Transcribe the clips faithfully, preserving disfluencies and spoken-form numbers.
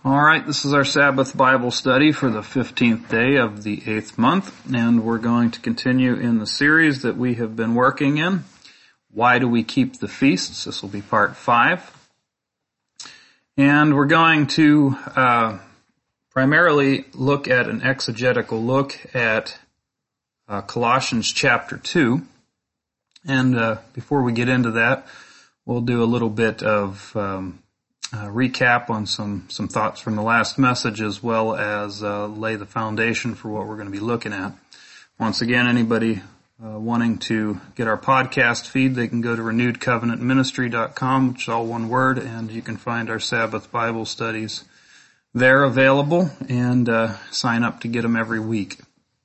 All right, this is our Sabbath Bible study for the fifteenth day of the eighth month, and we're going to continue in the series that we have been working in. Why do we keep the feasts? This will be part five. And we're going to uh, primarily look at an exegetical look at uh, Colossians chapter two. And uh, before we get into that, we'll do a little bit of um, Uh, recap on some, some thoughts from the last message, as well as uh, lay the foundation for what we're going to be looking at. Once again, anybody uh, wanting to get our podcast feed, they can go to renewed covenant ministry dot com, which is all one word, and you can find our Sabbath Bible studies there available, and uh, sign up to get them every week.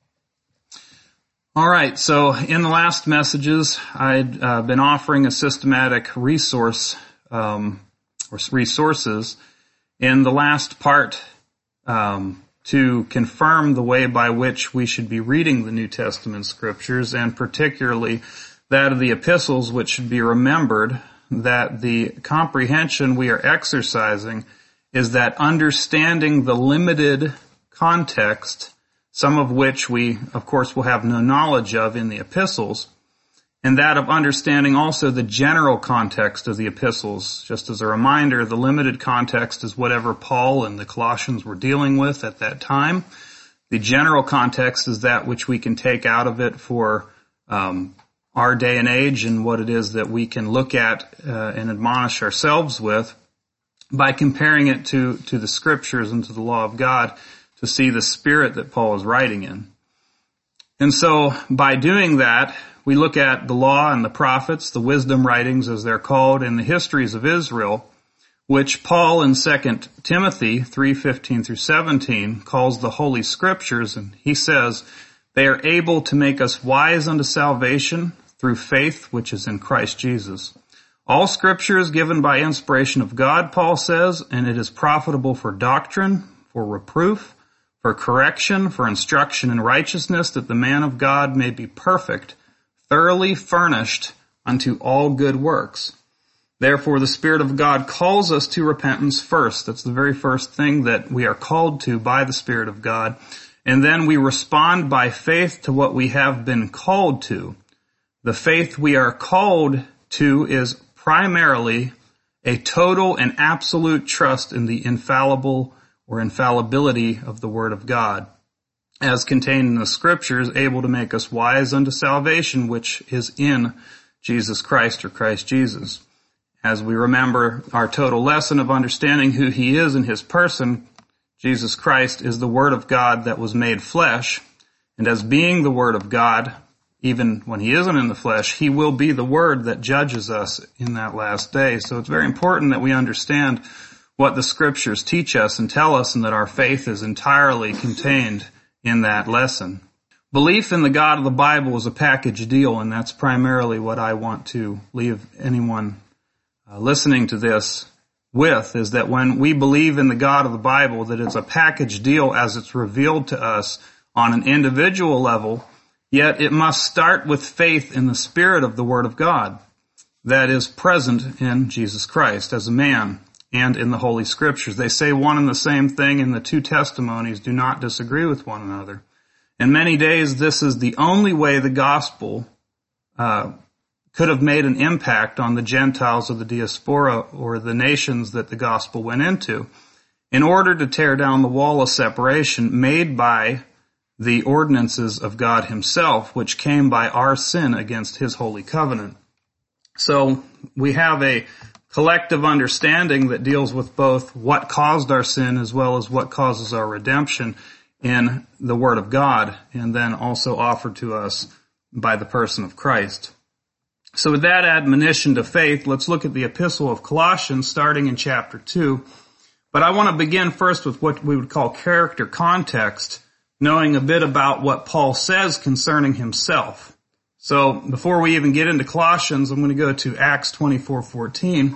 All right, so in the last messages, I'd uh, been offering a systematic resource um or resources in the last part um, to confirm the way by which we should be reading the New Testament scriptures, and particularly that of the epistles, which should be remembered that the comprehension we are exercising is that understanding the limited context, some of which we, of course, will have no knowledge of in the epistles, and that of understanding also the general context of the epistles. Just as a reminder, the limited context is whatever Paul and the Colossians were dealing with at that time. The general context is that which we can take out of it for um, our day and age, and what it is that we can look at uh, and admonish ourselves with by comparing it to, to the scriptures and to the law of God to see the spirit that Paul is writing in. And so by doing that, we look at the law and the prophets, the wisdom writings as they're called, and the histories of Israel, which Paul in Second Timothy three fifteen through seventeen calls the Holy Scriptures, and he says, they are able to make us wise unto salvation through faith which is in Christ Jesus. All Scripture is given by inspiration of God, Paul says, and it is profitable for doctrine, for reproof, for correction, for instruction in righteousness, that the man of God may be perfect, thoroughly furnished unto all good works. Therefore, the Spirit of God calls us to repentance first. That's the very first thing that we are called to by the Spirit of God. And then we respond by faith to what we have been called to. The faith we are called to is primarily a total and absolute trust in the infallible or infallibility of the Word of God, as contained in the Scriptures, able to make us wise unto salvation, which is in Jesus Christ, or Christ Jesus. As we remember our total lesson of understanding who He is in His person, Jesus Christ is the Word of God that was made flesh, and as being the Word of God, even when He isn't in the flesh, He will be the Word that judges us in that last day. So it's very important that we understand what the Scriptures teach us and tell us, and that our faith is entirely contained in that lesson. Belief in the God of the Bible is a package deal, and that's primarily what I want to leave anyone uh, listening to this with, is that when we believe in the God of the Bible, that it's a package deal as it's revealed to us on an individual level, yet it must start with faith in the Spirit of the Word of God that is present in Jesus Christ as a man and in the Holy Scriptures. They say one and the same thing, and the two testimonies do not disagree with one another. In many days, this is the only way the gospel uh, could have made an impact on the Gentiles of the diaspora, or the nations that the gospel went into, in order to tear down the wall of separation made by the ordinances of God Himself, which came by our sin against His holy covenant. So we have a collective understanding that deals with both what caused our sin as well as what causes our redemption in the Word of God, and then also offered to us by the person of Christ. So with that admonition to faith, let's look at the Epistle of Colossians, starting in chapter two. But I want to begin first with what we would call character context, knowing a bit about what Paul says concerning himself. So before we even get into Colossians, I'm going to go to Acts twenty-four fourteen.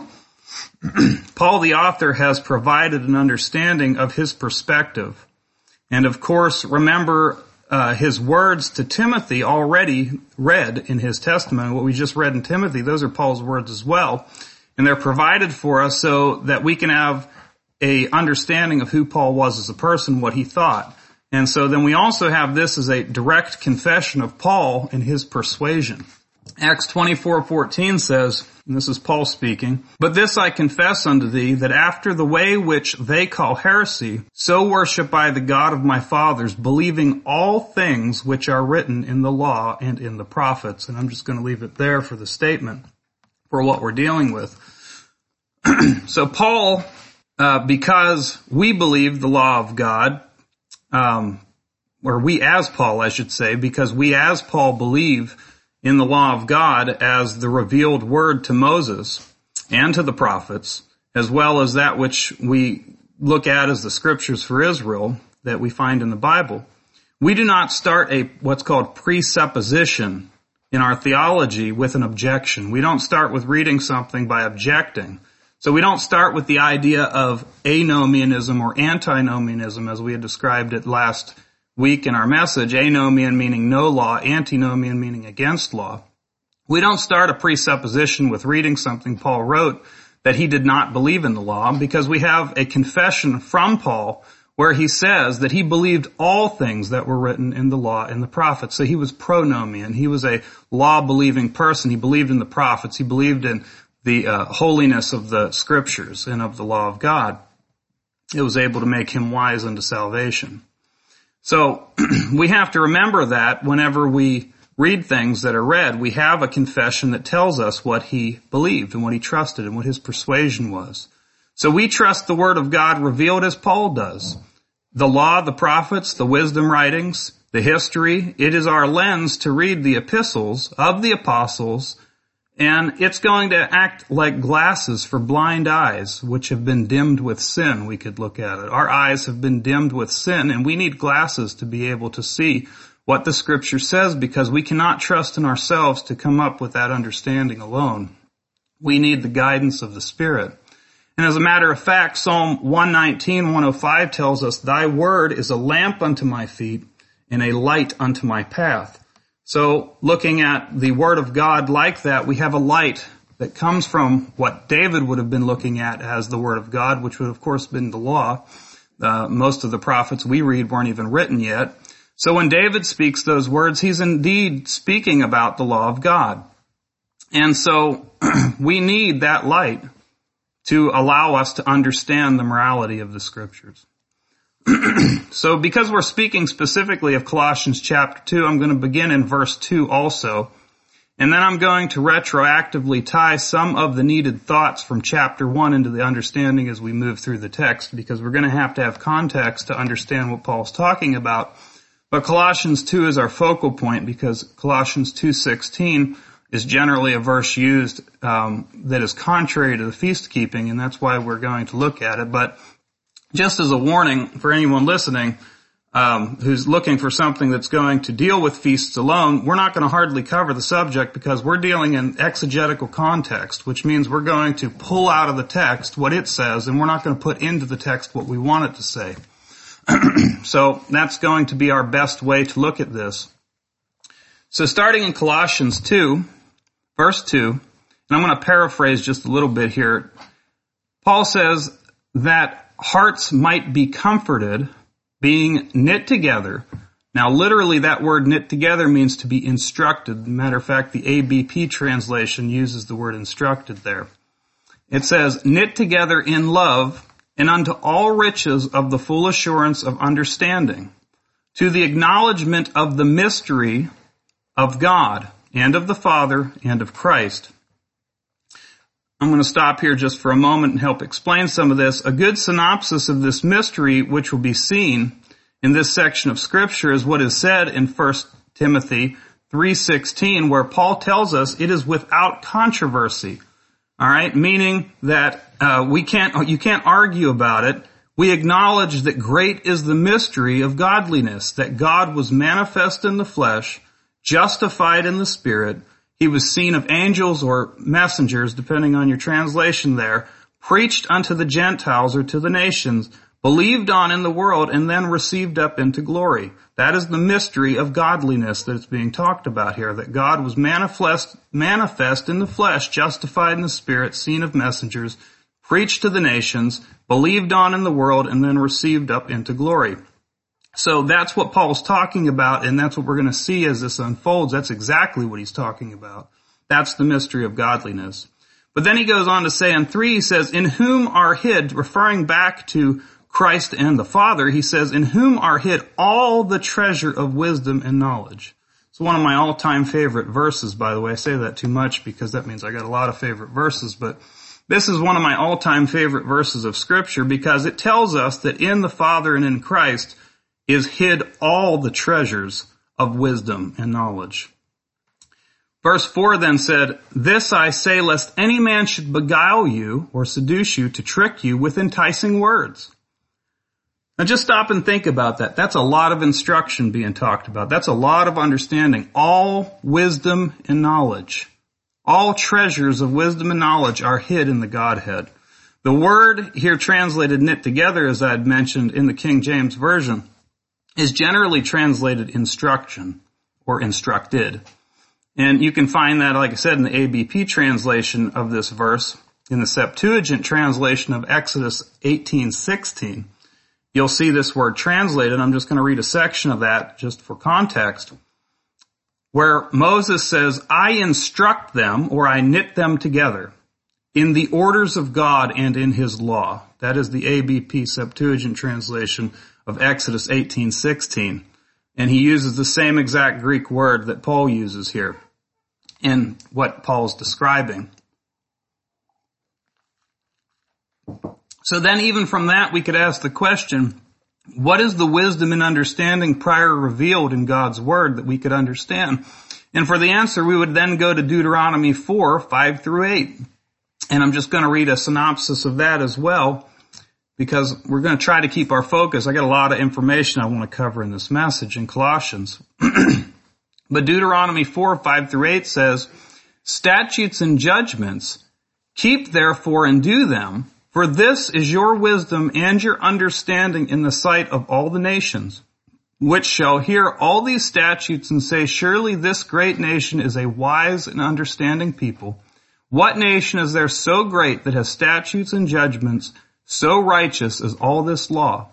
Paul, the author, has provided an understanding of his perspective. And of course, remember uh, his words to Timothy already read in his testimony. What we just read in Timothy, those are Paul's words as well. And they're provided for us so that we can have a understanding of who Paul was as a person, what he thought. And so then we also have this as a direct confession of Paul and his persuasion. Acts twenty-four fourteen says, and this is Paul speaking, "But this I confess unto thee, that after the way which they call heresy, so worship I the God of my fathers, believing all things which are written in the law and in the prophets." And I'm just going to leave it there for the statement for what we're dealing with. So Paul, uh, because we believe the law of God, um, or we as Paul, I should say, because we as Paul believe in the law of God as the revealed word to Moses and to the prophets, as well as that which we look at as the scriptures for Israel that we find in the Bible. We do not start a what's called presupposition in our theology with an objection. We don't start with reading something by objecting. So we don't start with the idea of anomianism or antinomianism as we had described it last week in our message, anomian meaning no law, antinomian meaning against law. We don't start a presupposition with reading something Paul wrote that he did not believe in the law, because we have a confession from Paul where he says that he believed all things that were written in the law and the prophets. So he was pronomian. He was a law-believing person. He believed in the prophets. He believed in the uh, holiness of the scriptures and of the law of God. It was able to make him wise unto salvation. So we have to remember that whenever we read things that are read, we have a confession that tells us what he believed and what he trusted and what his persuasion was. So we trust the word of God revealed as Paul does. The law, the prophets, the wisdom writings, the history, it is our lens to read the epistles of the apostles, and it's going to act like glasses for blind eyes, which have been dimmed with sin, we could look at it. Our eyes have been dimmed with sin, and we need glasses to be able to see what the Scripture says, because we cannot trust in ourselves to come up with that understanding alone. We need the guidance of the Spirit. And as a matter of fact, Psalm one nineteen, one oh five tells us, "Thy word is a lamp unto my feet and a light unto my path." So looking at the Word of God like that, we have a light that comes from what David would have been looking at as the Word of God, which would have, of course, been the law. Uh, most of the prophets we read weren't even written yet. So when David speaks those words, he's indeed speaking about the law of God. And so we need that light to allow us to understand the morality of the Scriptures. So because we're speaking specifically of Colossians chapter two, I'm going to begin in verse two also. And then I'm going to retroactively tie some of the needed thoughts from chapter one into the understanding as we move through the text, because we're going to have to have context to understand what Paul's talking about. But Colossians two is our focal point, because Colossians two sixteen is generally a verse used um, that is contrary to the feast keeping, and that's why we're going to look at it. But just as a warning for anyone listening um, who's looking for something that's going to deal with feasts alone, we're not going to hardly cover the subject, because we're dealing in exegetical context, which means we're going to pull out of the text what it says, and we're not going to put into the text what we want it to say. So that's going to be our best way to look at this. So starting in Colossians two, verse two, and I'm going to paraphrase just a little bit here, Paul says that hearts might be comforted, being knit together. Now, literally, that word knit together means to be instructed. Matter of fact, the A B P translation uses the word instructed there. It says, knit together in love, and unto all riches of the full assurance of understanding, to the acknowledgement of the mystery of God, and of the Father, and of Christ. I'm going to stop here just for a moment and help explain some of this. A good synopsis of this mystery, which will be seen in this section of Scripture, is what is said in First Timothy three sixteen, where Paul tells us it is without controversy. All right, meaning that uh, we can't, you can't argue about it. We acknowledge that great is the mystery of godliness, that God was manifest in the flesh, justified in the Spirit. He was seen of angels or messengers, depending on your translation there, preached unto the Gentiles or to the nations, believed on in the world, and then received up into glory. That is the mystery of godliness that is being talked about here, that God was manifest, manifest in the flesh, justified in the Spirit, seen of messengers, preached to the nations, believed on in the world, and then received up into glory. So that's what Paul's talking about, and that's what we're going to see as this unfolds. That's exactly what he's talking about. That's the mystery of godliness. But then he goes on to say in three, he says, in whom are hid, referring back to Christ and the Father, he says, in whom are hid all the treasure of wisdom and knowledge. It's one of my all-time favorite verses, by the way. I say that too much because that means I got a lot of favorite verses, but this is one of my all-time favorite verses of Scripture because it tells us that in the Father and in Christ is hid all the treasures of wisdom and knowledge. Verse four then said, this I say lest any man should beguile you or seduce you to trick you with enticing words. Now just stop and think about that. That's a lot of instruction being talked about. That's a lot of understanding. All wisdom and knowledge, all treasures of wisdom and knowledge are hid in the Godhead. The word here translated knit together, as I had mentioned in the King James Version, is generally translated instruction or instructed. And you can find that, like I said, in the A B P translation of this verse, in the Septuagint translation of Exodus eighteen sixteen. You'll see this word translated. I'm just going to read a section of that just for context, where Moses says, I instruct them, or I knit them together, in the orders of God and in his law. That is the A B P Septuagint translation of Exodus eighteen sixteen. And he uses the same exact Greek word that Paul uses here in what Paul's describing. So then even from that we could ask the question, what is the wisdom and understanding prior revealed in God's word that we could understand? And for the answer we would then go to Deuteronomy four, five through eight. And I'm just going to read a synopsis of that as well, because we're going to try to keep our focus. I got a lot of information I want to cover in this message in Colossians. But Deuteronomy four, five through eight says, statutes and judgments, keep therefore and do them, for this is your wisdom and your understanding in the sight of all the nations, which shall hear all these statutes and say, surely this great nation is a wise and understanding people. What nation is there so great that has statutes and judgments so righteous as all this law?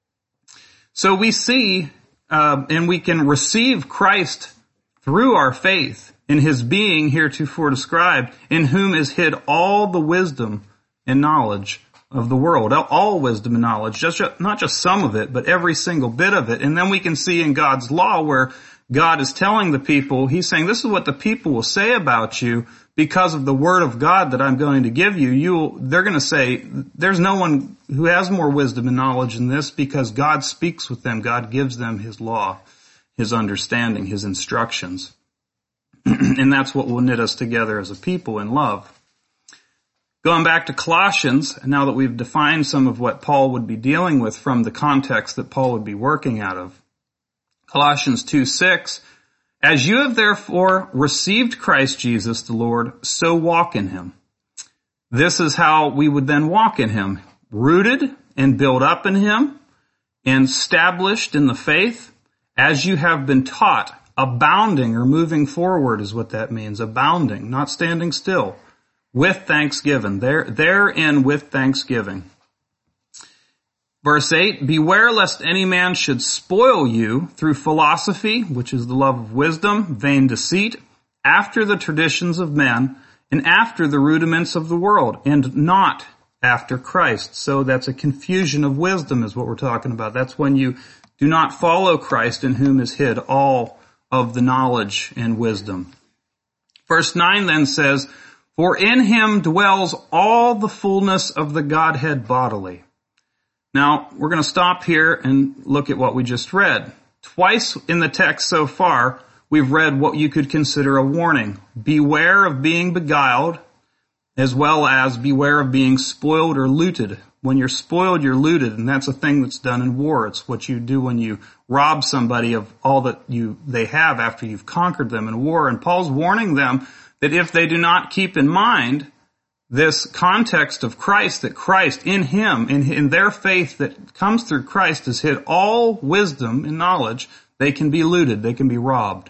So we see, uh, and we can receive Christ through our faith in his being heretofore described, in whom is hid all the wisdom and knowledge of the world. All wisdom and knowledge, just not just some of it, but every single bit of it. And then we can see in God's law where God is telling the people, he's saying, this is what the people will say about you because of the word of God that I'm going to give you. You, they're going to say, there's no one who has more wisdom and knowledge than this, because God speaks with them. God gives them his law, his understanding, his instructions. And that's what will knit us together as a people in love. Going back to Colossians, now that we've defined some of what Paul would be dealing with from the context that Paul would be working out of. Colossians two six, as you have therefore received Christ Jesus the Lord, so walk in him. This is how we would then walk in him, rooted and built up in him, and established in the faith, as you have been taught, abounding or moving forward is what that means, abounding, not standing still, with thanksgiving, there, therein with thanksgiving. Verse eight, beware lest any man should spoil you through philosophy, which is the love of wisdom, vain deceit, after the traditions of men, and after the rudiments of the world, and not after Christ. So that's a confusion of wisdom is what we're talking about. That's when you do not follow Christ, in whom is hid all of the knowledge and wisdom. Verse nine then says, for in him dwells all the fullness of the Godhead bodily. Now, we're going to stop here and look at what we just read. Twice in the text so far, we've read what you could consider a warning. Beware of being beguiled, as well as beware of being spoiled or looted. When you're spoiled, you're looted, and that's a thing that's done in war. It's what you do when you rob somebody of all that you they have after you've conquered them in war. And Paul's warning them that if they do not keep in mind this context of Christ, that Christ in him, in, in their faith that comes through Christ, has hid all wisdom and knowledge, they can be looted, they can be robbed.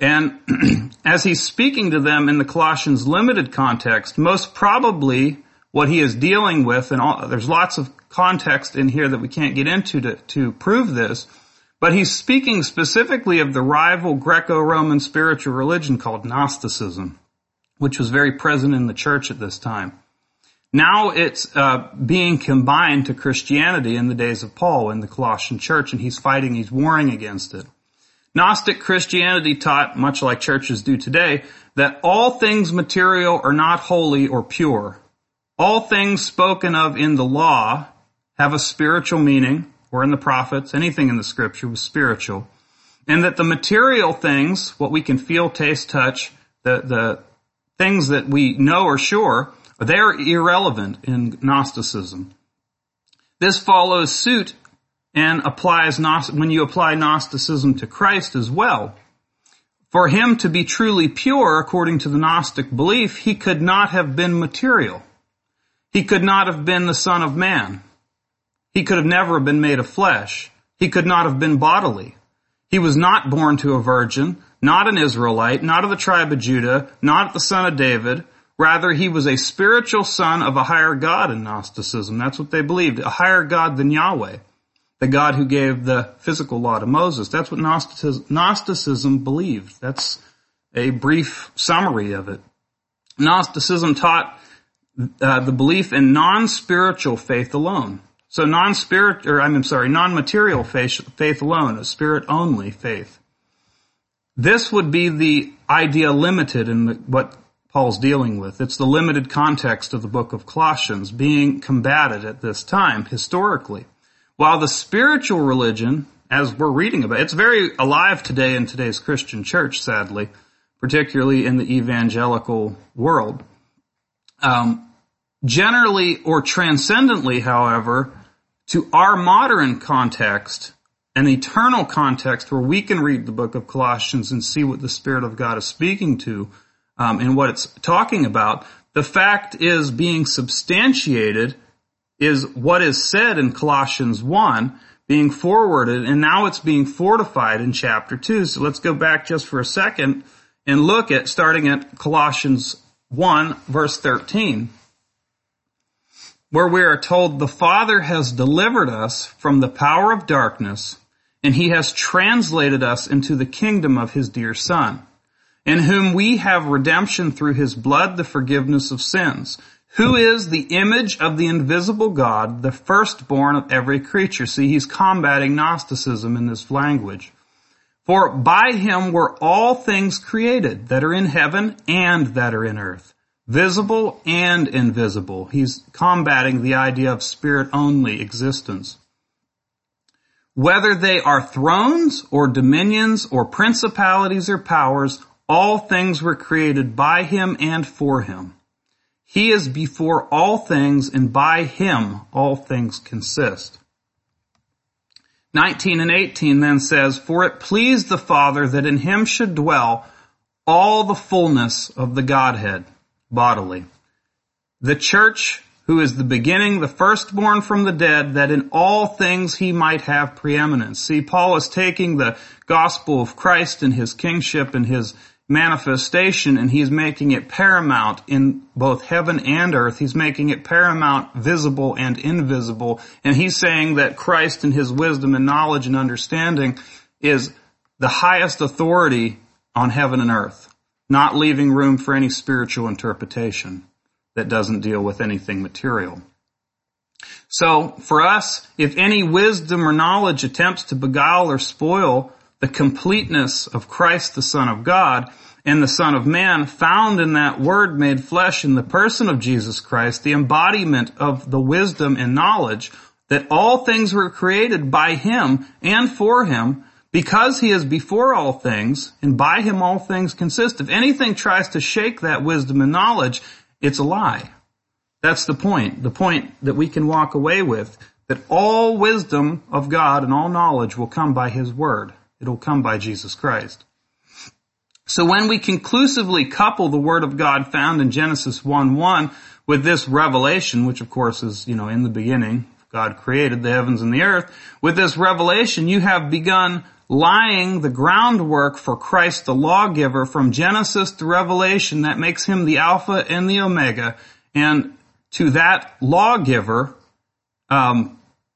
And as he's speaking to them in the Colossians limited context, most probably what he is dealing with, and all, there's lots of context in here that we can't get into to, to prove this, but he's speaking specifically of the rival Greco-Roman spiritual religion called Gnosticism, which was very present in the church at this time. Now it's uh, being combined to Christianity in the days of Paul in the Colossian church, and he's fighting, he's warring against it. Gnostic Christianity taught, much like churches do today, that all things material are not holy or pure. All things spoken of in the law have a spiritual meaning, or in the prophets, anything in the scripture was spiritual. And that the material things, what we can feel, taste, touch, the, the things that we know are sure, they're irrelevant in Gnosticism. This follows suit and applies when you apply Gnosticism to Christ as well. For him to be truly pure, according to the Gnostic belief, he could not have been material. He could not have been the Son of Man. He could have never been made of flesh. He could not have been bodily. He was not born to a virgin, not an Israelite, not of the tribe of Judah, not the son of David. Rather, he was a spiritual son of a higher God in Gnosticism. That's what they believed, a higher God than Yahweh, the God who gave the physical law to Moses. That's what Gnosticism, Gnosticism believed. That's a brief summary of it. Gnosticism taught uh, the belief in non-spiritual faith alone. So non-spirit, or I'm sorry, non-material faith, faith alone, a spirit-only faith. This would be the idea limited in the, what Paul's dealing with. It's the limited context of the book of Colossians being combated at this time, historically. While the spiritual religion, as we're reading about, it's very alive today in today's Christian church, sadly, particularly in the evangelical world. Um, generally or transcendently, however, to our modern context, an eternal context where we can read the book of Colossians and see what the Spirit of God is speaking to um, and what it's talking about, the fact is being substantiated is what is said in Colossians one being forwarded, and now it's being fortified in chapter two. So let's go back just for a second and look at, starting at Colossians one, verse thirteen. Where we are told the Father has delivered us from the power of darkness, and he has translated us into the kingdom of his dear Son, in whom we have redemption through his blood, the forgiveness of sins, who is the image of the invisible God, the firstborn of every creature. See, he's combating Gnosticism in this language. For by him were all things created that are in heaven and that are in earth, visible and invisible. He's combating the idea of spirit-only existence. Whether they are thrones or dominions or principalities or powers, all things were created by him and for him. He is before all things, and by him all things consist. nineteen and eighteen then says, For it pleased the Father that in him should dwell all the fullness of the Godhead bodily. The church, who is the beginning, the firstborn from the dead, that in all things he might have preeminence. See, Paul is taking the gospel of Christ and his kingship and his manifestation, and he's making it paramount in both heaven and earth. He's making it paramount, visible and invisible. And he's saying that Christ and his wisdom and knowledge and understanding is the highest authority on heaven and earth, not leaving room for any spiritual interpretation that doesn't deal with anything material. So for us, if any wisdom or knowledge attempts to beguile or spoil the completeness of Christ, the Son of God, and the Son of Man, found in that Word made flesh in the person of Jesus Christ, the embodiment of the wisdom and knowledge that all things were created by him and for him, because he is before all things, and by him all things consist. If anything tries to shake that wisdom and knowledge, it's a lie. That's the point. The point that we can walk away with, that all wisdom of God and all knowledge will come by his Word. It'll come by Jesus Christ. So when we conclusively couple the Word of God found in Genesis one one with this revelation, which of course is, you know, in the beginning, God created the heavens and the earth, with this revelation, you have begun lying the groundwork for Christ the lawgiver from Genesis to Revelation that makes him the Alpha and the Omega. And to that lawgiver, um,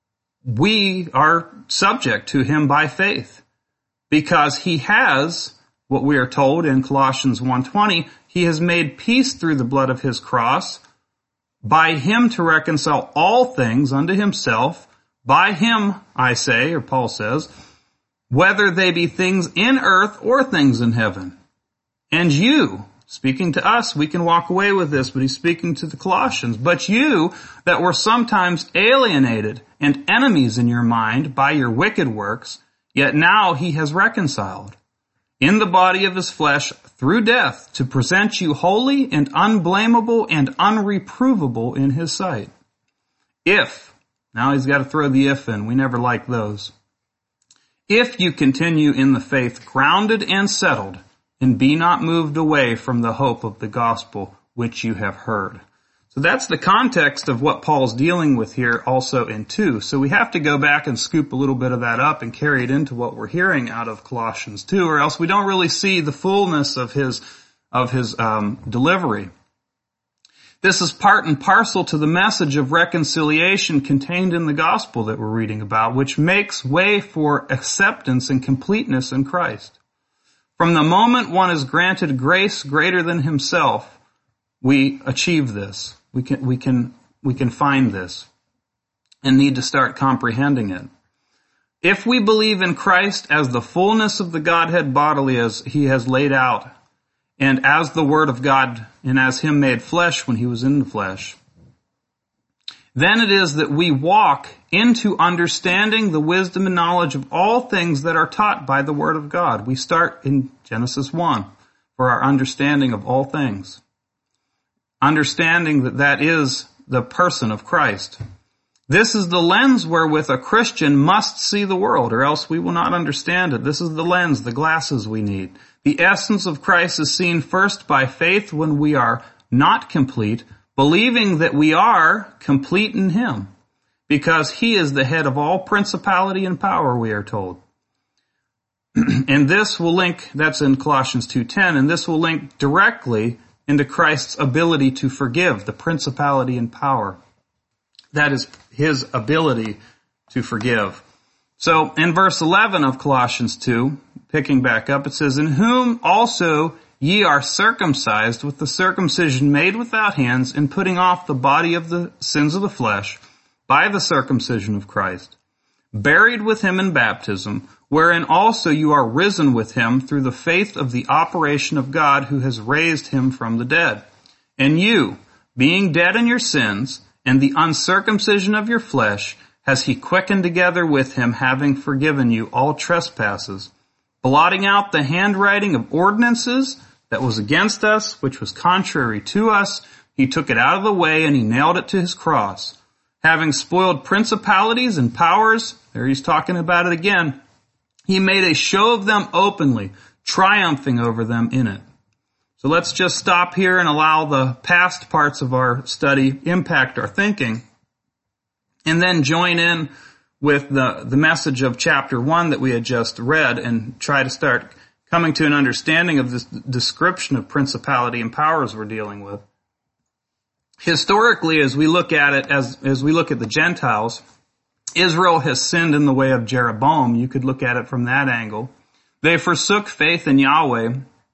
we are subject to him by faith, because he has, what we are told in Colossians one twenty, he has made peace through the blood of his cross, by him to reconcile all things unto himself, by him, I say, or Paul says, whether they be things in earth or things in heaven. And you, speaking to us, we can walk away with this, but he's speaking to the Colossians. But you that were sometimes alienated and enemies in your mind by your wicked works, yet now he has reconciled in the body of his flesh through death to present you holy and unblameable and unreprovable in his sight. If, now he's got to throw the if in, we never like those. If you continue in the faith, grounded and settled, and be not moved away from the hope of the gospel which you have heard. So that's the context of what Paul's dealing with here also in two. So we have to go back and scoop a little bit of that up and carry it into what we're hearing out of Colossians two, or else we don't really see the fullness of his, of his um, delivery. This is part and parcel to the message of reconciliation contained in the gospel that we're reading about, which makes way for acceptance and completeness in Christ. From the moment one is granted grace greater than himself, we achieve this. We can, we can, we can find this and need to start comprehending it. If we believe in Christ as the fullness of the Godhead bodily as he has laid out, and as the Word of God, and as him made flesh when he was in the flesh, then it is that we walk into understanding the wisdom and knowledge of all things that are taught by the Word of God. We start in Genesis one for our understanding of all things. Understanding that that is the person of Christ. This is the lens wherewith a Christian must see the world, or else we will not understand it. This is the lens, the glasses we need. The essence of Christ is seen first by faith when we are not complete, believing that we are complete in him, because he is the head of all principality and power, we are told. And this will link, that's in Colossians two ten, and this will link directly into Christ's ability to forgive, the principality and power. That is his ability to forgive. So in verse eleven of Colossians two, picking back up, it says, in whom also ye are circumcised with the circumcision made without hands, in putting off the body of the sins of the flesh by the circumcision of Christ, buried with him in baptism, wherein also you are risen with him through the faith of the operation of God who has raised him from the dead. And you, being dead in your sins, and the uncircumcision of your flesh, has he quickened together with him, having forgiven you all trespasses, blotting out the handwriting of ordinances that was against us, which was contrary to us. He took it out of the way, and he nailed it to his cross. Having spoiled principalities and powers, there he's talking about it again, he made a show of them openly, triumphing over them in it. So let's just stop here and allow the past parts of our study impact our thinking, and then join in with the, the message of chapter one that we had just read, and try to start coming to an understanding of this description of principality and powers we're dealing with. Historically, as we look at it, as, as we look at the Gentiles, Israel has sinned in the way of Jeroboam. You could look at it from that angle. They forsook faith in Yahweh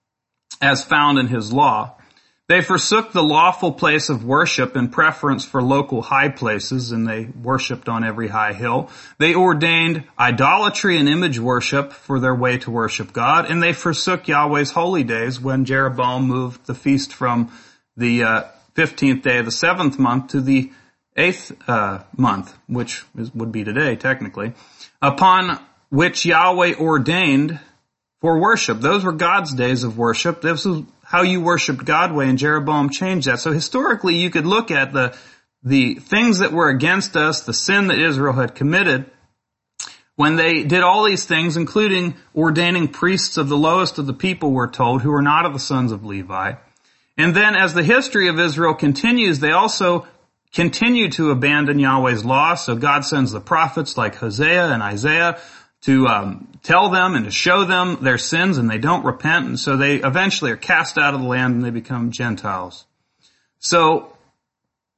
as found in his law. They forsook the lawful place of worship in preference for local high places, and they worshipped on every high hill. They ordained idolatry and image worship for their way to worship God, and they forsook Yahweh's holy days when Jeroboam moved the feast from the uh, fifteenth day of the seventh month to the eighth uh, month, which is, would be today technically, upon which Yahweh ordained for worship. Those were God's days of worship. This is how you worshiped God way, and Jeroboam changed that. So historically, you could look at the the things that were against us, the sin that Israel had committed, when they did all these things, including ordaining priests of the lowest of the people, we're told, who were not of the sons of Levi. And then as the history of Israel continues, they also continue to abandon Yahweh's law. So God sends the prophets like Hosea and Isaiah to um, tell them and to show them their sins, and they don't repent, and so they eventually are cast out of the land and they become Gentiles. So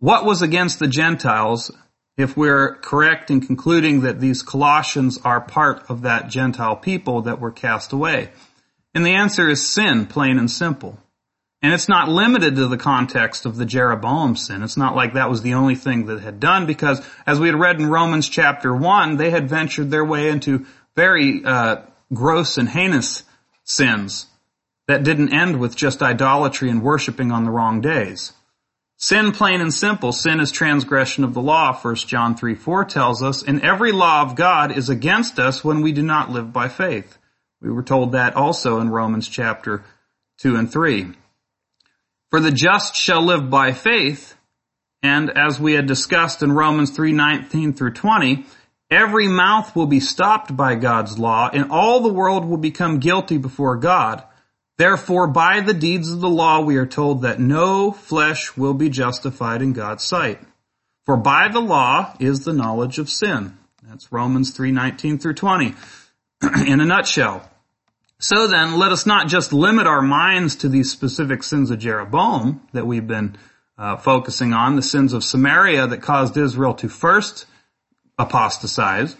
what was against the Gentiles, if we're correct in concluding that these Colossians are part of that Gentile people that were cast away? And the answer is sin, plain and simple. And it's not limited to the context of the Jeroboam sin. It's not like that was the only thing that had done, because as we had read in Romans chapter one, they had ventured their way into very uh, gross and heinous sins that didn't end with just idolatry and worshiping on the wrong days. Sin, plain and simple, sin is transgression of the law, First John three four tells us, and every law of God is against us when we do not live by faith. We were told that also in Romans chapter two and three. For the just shall live by faith, and as we had discussed in Romans three nineteen through twenty, every mouth will be stopped by God's law, and all the world will become guilty before God. Therefore, by the deeds of the law, we are told that no flesh will be justified in God's sight. For by the law is the knowledge of sin. That's Romans three nineteen through twenty in a nutshell. So then, let us not just limit our minds to these specific sins of Jeroboam that we've been uh, focusing on, the sins of Samaria that caused Israel to first apostatize,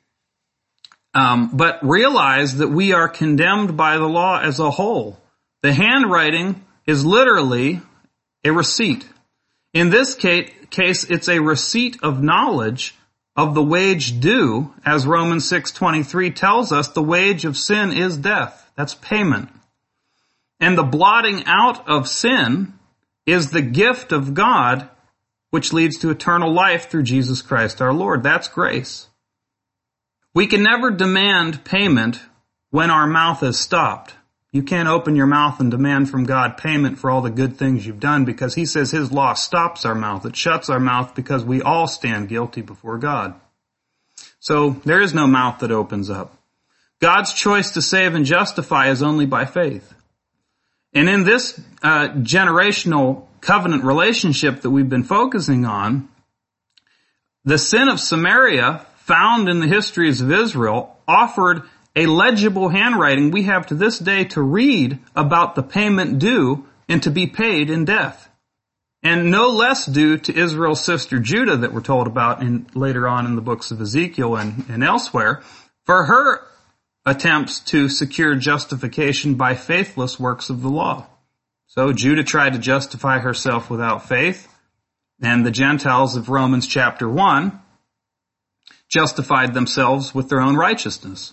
um, but realize that we are condemned by the law as a whole. The handwriting is literally a receipt. In this case, it's a receipt of knowledge of the wage due, as Romans six twenty-three tells us. The wage of sin is death. That's payment. And the blotting out of sin is the gift of God, which leads to eternal life through Jesus Christ our Lord. That's grace. We can never demand payment when our mouth is stopped. You can't open your mouth and demand from God payment for all the good things you've done, because he says his law stops our mouth. It shuts our mouth because we all stand guilty before God. So there is no mouth that opens up. God's choice to save and justify is only by faith. And in this uh, generational covenant relationship that we've been focusing on, the sin of Samaria, found in the histories of Israel, offered a legible handwriting we have to this day to read about the payment due and to be paid in death. And no less due to Israel's sister Judah that we're told about in, later on in the books of Ezekiel and, and elsewhere, for her attempts to secure justification by faithless works of the law. So Judah tried to justify herself without faith, and the Gentiles of Romans chapter one justified themselves with their own righteousness.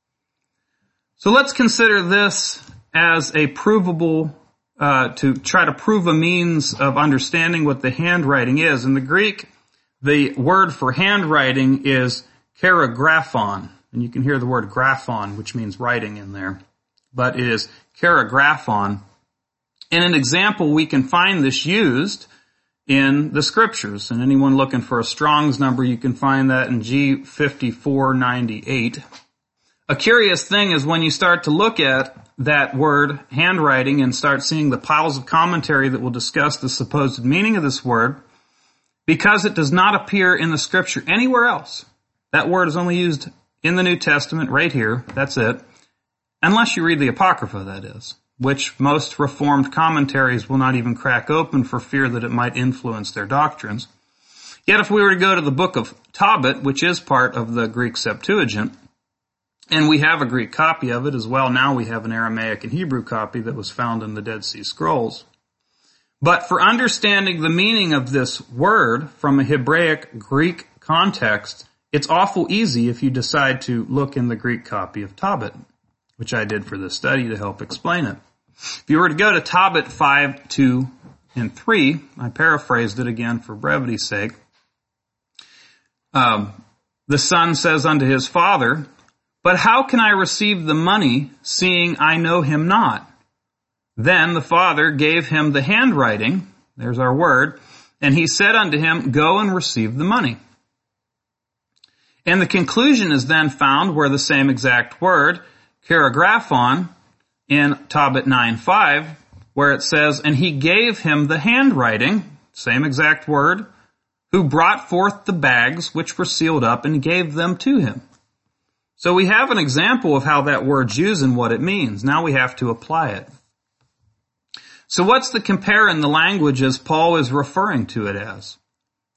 So let's consider this as a provable, uh, to try to prove a means of understanding what the handwriting is. In the Greek, the word for handwriting is keragraphon. And you can hear the word graphon, which means writing in there. But it is keragraphon. In an example, we can find this used in the scriptures. And anyone looking for a Strong's number, you can find that in G fifty-four ninety-eight. A curious thing is when you start to look at that word, handwriting, and start seeing the piles of commentary that will discuss the supposed meaning of this word, because it does not appear in the scripture anywhere else. That word is only used in the New Testament right here. That's it. Unless you read the Apocrypha, that is, which most Reformed commentaries will not even crack open for fear that it might influence their doctrines. Yet if we were to go to the book of Tobit, which is part of the Greek Septuagint, and we have a Greek copy of it as well. Now we have an Aramaic and Hebrew copy that was found in the Dead Sea Scrolls. But for understanding the meaning of this word from a Hebraic Greek context, it's awful easy if you decide to look in the Greek copy of Tobit, which I did for this study to help explain it. If you were to go to Tobit five, two, and three, I paraphrased it again for brevity's sake. Um, the son says unto his father, "But how can I receive the money, seeing I know him not?" Then the father gave him the handwriting, there's our word, and he said unto him, "Go and receive the money." And the conclusion is then found where the same exact word, keragraphon, in Tobit nine five, where it says, "And he gave him the handwriting," same exact word, "who brought forth the bags which were sealed up and gave them to him." So we have an example of how that word's used and what it means. Now we have to apply it. So what's the compare in the language as Paul is referring to it as?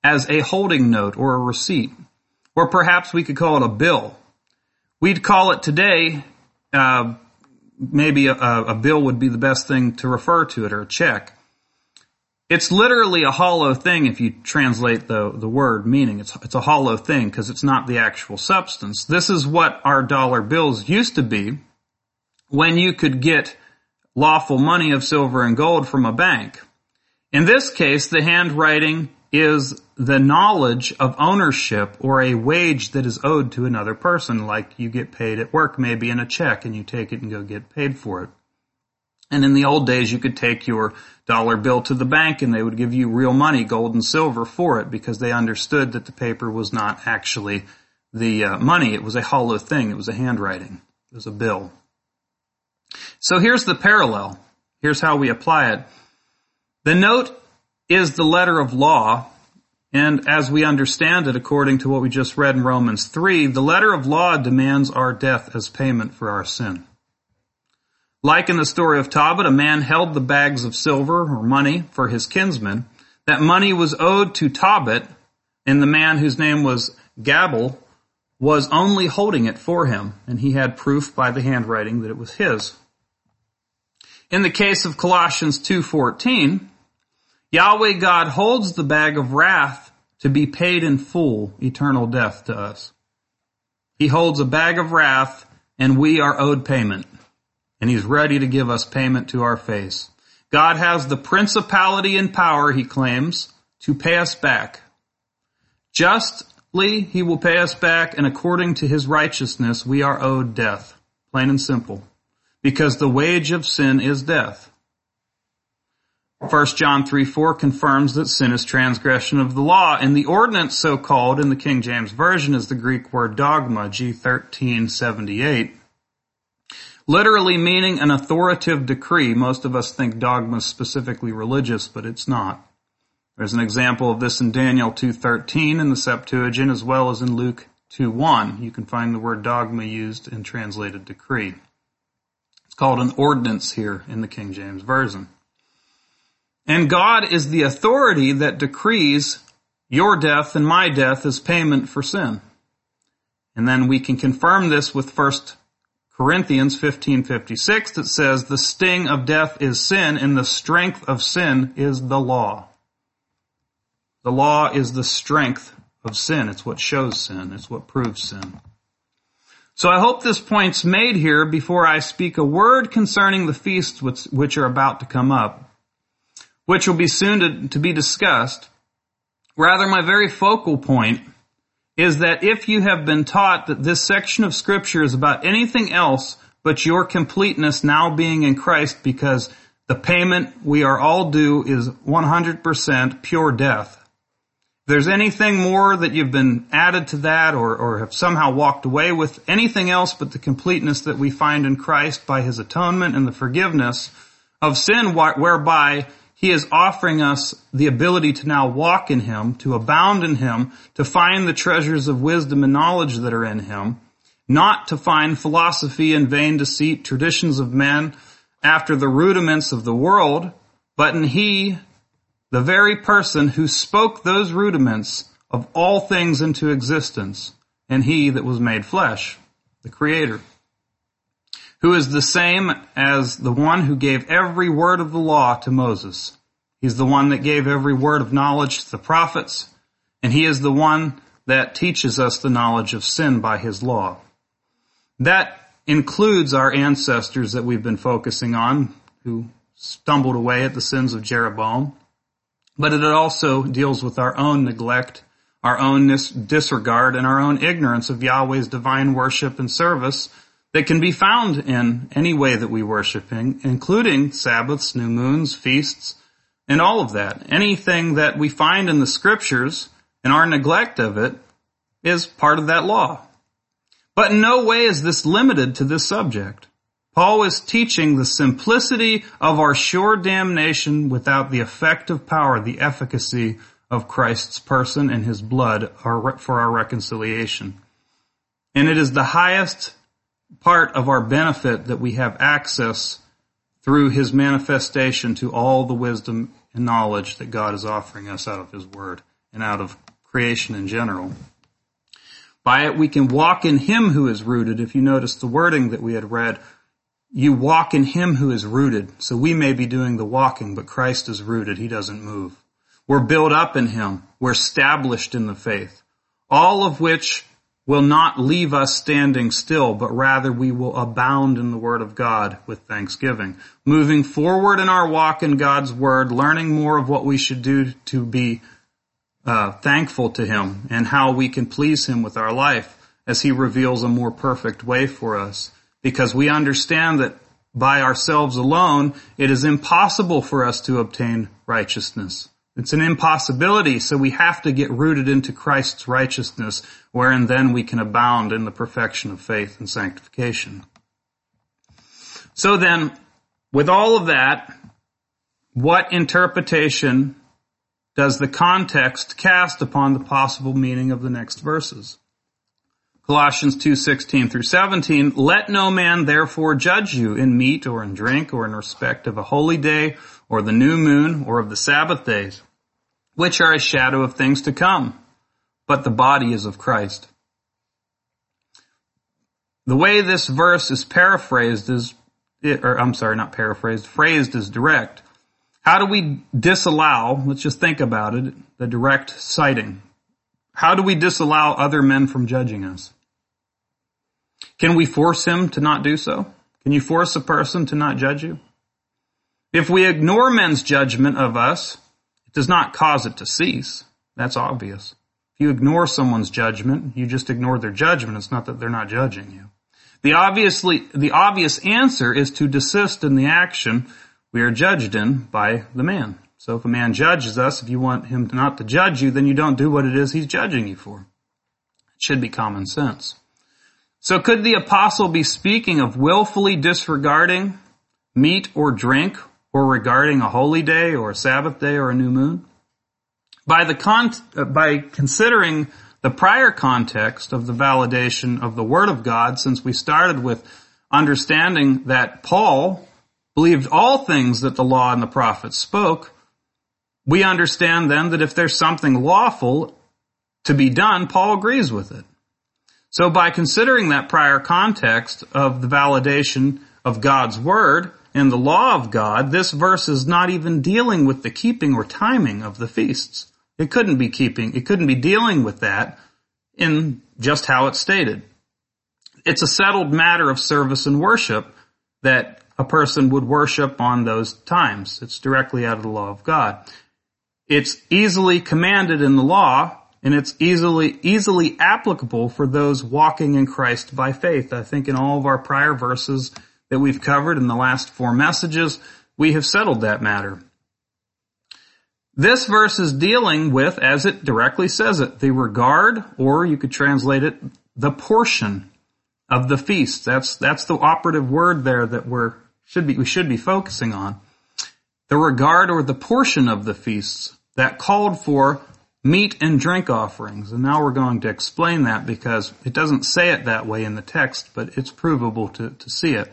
as a holding note or a receipt. Or perhaps we could call it a bill. We'd call it today, uh, maybe a, a bill would be the best thing to refer to it, or a check. It's literally a hollow thing if you translate the, the word meaning. It's, it's a hollow thing because it's not the actual substance. This is what our dollar bills used to be when you could get lawful money of silver and gold from a bank. In this case, the handwriting is the knowledge of ownership or a wage that is owed to another person, like you get paid at work, maybe in a check, and you take it and go get paid for it. And in the old days, you could take your dollar bill to the bank and they would give you real money, gold and silver, for it because they understood that the paper was not actually the uh, money. It was a hollow thing. It was a handwriting. It was a bill. So here's the parallel. Here's how we apply it. The note is the letter of law, and as we understand it, according to what we just read in Romans three, the letter of law demands our death as payment for our sin. Like in the story of Tobit, a man held the bags of silver or money for his kinsman. That money was owed to Tobit, and the man whose name was Gabal was only holding it for him, and he had proof by the handwriting that it was his. In the case of Colossians two fourteen, Yahweh God holds the bag of wrath to be paid in full eternal death to us. He holds a bag of wrath, and we are owed payment. And he's ready to give us payment to our face. God has the principality and power, he claims, to pay us back. Justly, he will pay us back, and according to his righteousness, we are owed death. Plain and simple. Because the wage of sin is death. First John three four confirms that sin is transgression of the law, and the ordinance so called in the King James Version is the Greek word dogma, G thirteen seventy-eight. Literally meaning an authoritative decree. Most of us think dogma is specifically religious, but it's not. There's an example of this in Daniel two thirteen in the Septuagint, as well as in Luke two one. You can find the word dogma used in translated decree. It's called an ordinance here in the King James Version. And God is the authority that decrees your death and my death as payment for sin. And then we can confirm this with First Corinthians fifteen fifty-six that says, the sting of death is sin, and the strength of sin is the law. The law is the strength of sin. It's what shows sin. It's what proves sin. So I hope this point's made here before I speak a word concerning the feasts which, which are about to come up, which will be soon to, to be discussed. Rather, my very focal point is that if you have been taught that this section of Scripture is about anything else but your completeness now being in Christ, because the payment we are all due is one hundred percent pure death. If there's anything more that you've been added to that or, or have somehow walked away with anything else but the completeness that we find in Christ by his atonement and the forgiveness of sin, whereby he is offering us the ability to now walk in him, to abound in him, to find the treasures of wisdom and knowledge that are in him, not to find philosophy and vain deceit, traditions of men after the rudiments of the world, but in he, the very person who spoke those rudiments of all things into existence, and he that was made flesh, the Creator, who is the same as the one who gave every word of the law to Moses. He's the one that gave every word of knowledge to the prophets, and he is the one that teaches us the knowledge of sin by his law. That includes our ancestors that we've been focusing on, who stumbled away at the sins of Jeroboam, but it also deals with our own neglect, our own disregard, and our own ignorance of Yahweh's divine worship and service that can be found in any way that we worship him, including Sabbaths, new moons, feasts, and all of that. Anything that we find in the Scriptures and our neglect of it is part of that law. But in no way is this limited to this subject. Paul is teaching the simplicity of our sure damnation without the effective power, the efficacy of Christ's person and his blood for our reconciliation. And it is the highest part of our benefit that we have access through his manifestation to all the wisdom and knowledge that God is offering us out of his word and out of creation in general. By it we can walk in him who is rooted. If you notice the wording that we had read, you walk in him who is rooted. So we may be doing the walking, but Christ is rooted. He doesn't move. We're built up in him. We're established in the faith. All of which will not leave us standing still, but rather we will abound in the word of God with thanksgiving. Moving forward in our walk in God's word, learning more of what we should do to be uh, thankful to him and how we can please him with our life as he reveals a more perfect way for us. Because we understand that by ourselves alone, it is impossible for us to obtain righteousness. It's an impossibility, so we have to get rooted into Christ's righteousness, wherein then we can abound in the perfection of faith and sanctification. So then, with all of that, what interpretation does the context cast upon the possible meaning of the next verses? Colossians two sixteen through seventeen, let no man therefore judge you in meat or in drink or in respect of a holy day or the new moon or of the Sabbath days, which are a shadow of things to come, but the body is of Christ. The way this verse is paraphrased is, or I'm sorry, not paraphrased, phrased is direct. How do we disallow, let's just think about it, the direct citing. How do we disallow other men from judging us? Can we force him to not do so? Can you force a person to not judge you? If we ignore men's judgment of us, it does not cause it to cease. That's obvious. If you ignore someone's judgment, you just ignore their judgment. It's not that they're not judging you. The obviously, the obvious answer is to desist in the action we are judged in by the man. So if a man judges us, if you want him not to judge you, then you don't do what it is he's judging you for. It should be common sense. So could the apostle be speaking of willfully disregarding meat or drink, or regarding a holy day or a Sabbath day or a new moon? By the con- by considering the prior context of the validation of the Word of God, since we started with understanding that Paul believed all things that the law and the prophets spoke, we understand then that if there's something lawful to be done, Paul agrees with it. So by considering that prior context of the validation of God's Word and the law of God, this verse is not even dealing with the keeping or timing of the feasts. It couldn't be keeping, it couldn't be dealing with that in just how it's stated. It's a settled matter of service and worship that a person would worship on those times. It's directly out of the law of God. It's easily commanded in the law, and it's easily easily applicable for those walking in Christ by faith. I think in all of our prior verses that we've covered in the last four messages, we have settled that matter. This verse is dealing with, as it directly says it, the regard, or you could translate it, the portion of the feast. That's that's the operative word there that we're should be we should be focusing on. The regard or the portion of the feasts that called for meat and drink offerings. And now we're going to explain that because it doesn't say it that way in the text, but it's provable to, to see it.